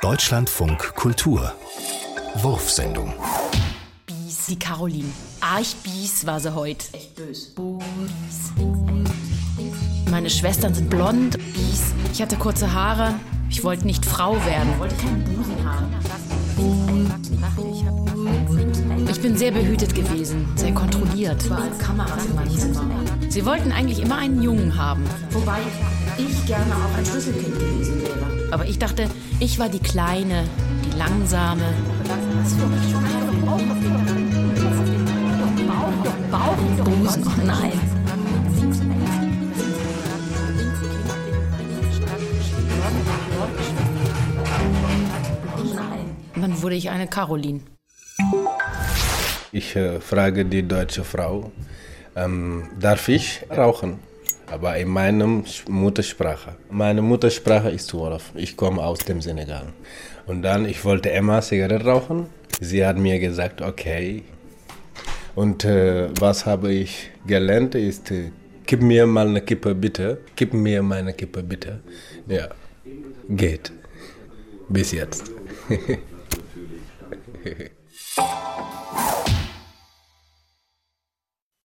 Deutschlandfunk Kultur Wurfsendung. Bies, die Caroline. Arch Bies war sie heute. Echt böse. Meine Schwestern sind blond. Bies. Ich hatte kurze Haare. Ich wollte nicht Frau werden. Ich wollte keinen Busen haben. Ich bin sehr behütet gewesen, sehr kontrolliert. Überall Kameras in meinem Zimmer. Sie wollten eigentlich immer einen Jungen haben. Wobei ich gerne auch ein Schlüsselkind gewesen wäre. Aber ich dachte, ich war die Kleine, die Langsame. Bauchbusen, oh nein. Und dann wurde ich eine Caroline. Ich frage die deutsche Frau, darf ich rauchen? Aber in meiner Muttersprache. Meine Muttersprache ist Wolof. Ich komme aus dem Senegal. Und dann, ich wollte immer Zigarette rauchen. Sie hat mir gesagt, okay. Und was habe ich gelernt ist, gib mir mal eine Kippe bitte. Gib mir meine Kippe bitte. Ja, geht. Bis jetzt.